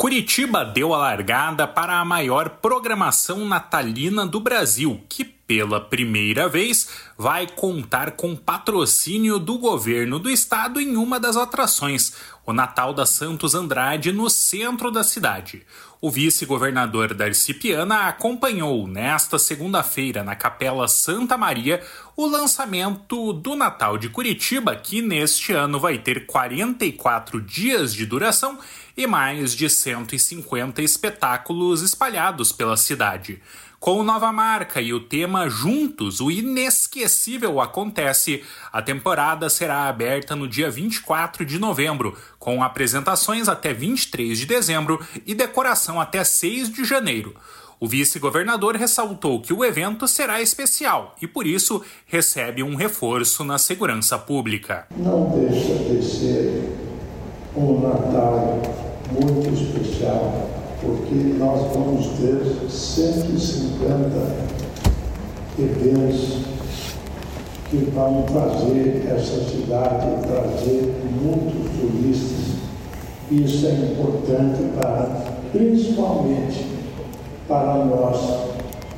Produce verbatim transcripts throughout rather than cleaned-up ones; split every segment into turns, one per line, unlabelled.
Curitiba deu a largada para a maior programação natalina do Brasil, que pela primeira vez vai contar com patrocínio do governo do estado em uma das atrações, o Natal da Santos Andrade, no centro da cidade. O vice-governador Darcy Piana acompanhou nesta segunda-feira na Capela Santa Maria o lançamento do Natal de Curitiba, que neste ano vai ter quarenta e quatro dias de duração e mais de cento e cinquenta espetáculos espalhados pela cidade. Com nova marca e o tema Juntos, o inesquecível acontece, a temporada será aberta no dia vinte e quatro de novembro, com apresentações até vinte e três de dezembro e decoração até seis de janeiro. O vice-governador ressaltou que o evento será especial e, por isso, recebe um reforço na segurança pública.
Não deixa de ser um Natal muito especial, porque nós vamos ter cento e cinquenta eventos que vão trazer essa cidade, trazer muitos turistas. Isso é importante para, principalmente para nós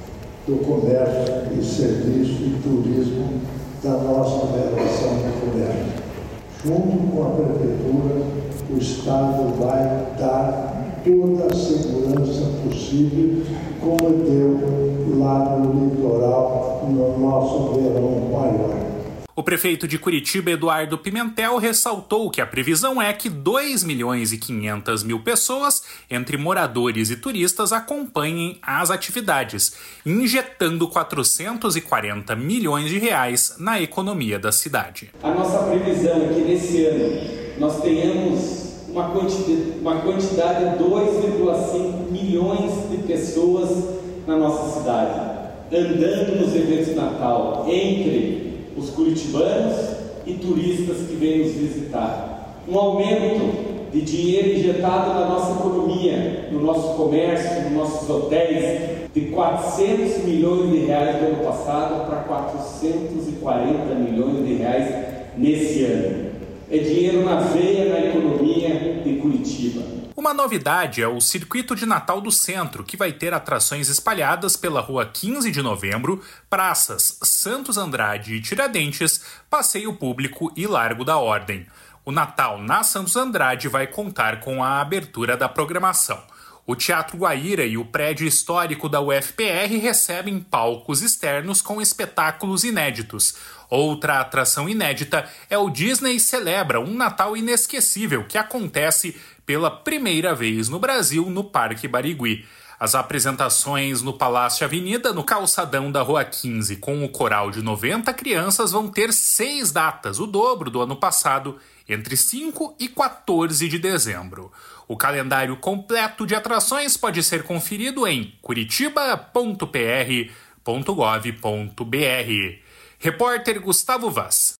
do comércio e serviço e turismo da nossa relação de comércio. Junto com a prefeitura, o Estado vai dar toda a segurança possível, como deu lá no litoral, no nosso verão maior.
O prefeito de Curitiba, Eduardo Pimentel, ressaltou que a previsão é que dois milhões e quinhentas mil pessoas, entre moradores e turistas, acompanhem as atividades, injetando quatrocentos e quarenta milhões de reais na economia da cidade.
A nossa previsão é que nesse ano nós tenhamos uma quantidade, uma quantidade de dois vírgula cinco milhões de pessoas na nossa cidade, andando nos eventos de Natal, entre os curitibanos e turistas que vêm nos visitar. Um aumento de dinheiro injetado na nossa economia, no nosso comércio, nos nossos hotéis, de quatrocentos milhões de reais do ano passado para quatrocentos e quarenta milhões de reais nesse ano. É dinheiro na veia na economia de Curitiba.
Uma novidade é o Circuito de Natal do Centro, que vai ter atrações espalhadas pela Rua quinze de Novembro, praças Santos Andrade e Tiradentes, Passeio Público e Largo da Ordem. O Natal na Santos Andrade vai contar com a abertura da programação. O Teatro Guaíra e o prédio histórico da U F P R recebem palcos externos com espetáculos inéditos. Outra atração inédita é o Disney Celebra, um Natal inesquecível que acontece pela primeira vez no Brasil no Parque Barigui. As apresentações no Palácio Avenida, no calçadão da Rua quinze, com o coral de noventa crianças, vão ter seis datas, o dobro do ano passado, entre cinco e quatorze de dezembro. O calendário completo de atrações pode ser conferido em curitiba ponto p r ponto gov ponto b r. Repórter Gustavo Vaz.